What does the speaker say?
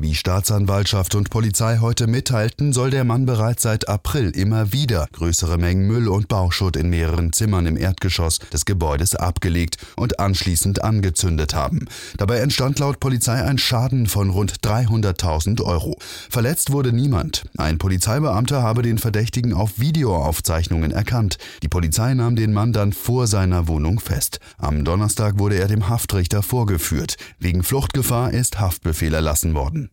Wie Staatsanwaltschaft und Polizei heute mitteilten, soll der Mann bereits seit April immer wieder größere Mengen Müll und Bauschutt in mehreren Zimmern im Erdgeschoss des Gebäudes abgelegt und anschließend angezündet haben. Dabei entstand laut Polizei ein Schaden von rund 300.000 €. Verletzt wurde niemand. Ein Polizeibeamter habe den Verdächtigen auf Videoaufzeichnungen erkannt. Die Polizei nahm den Mann dann vor seiner Wohnung fest. Am Donnerstag wurde er dem Haftrichter vorgeführt. Wegen Fluchtgefahr ist Haftbefehl erlassen worden.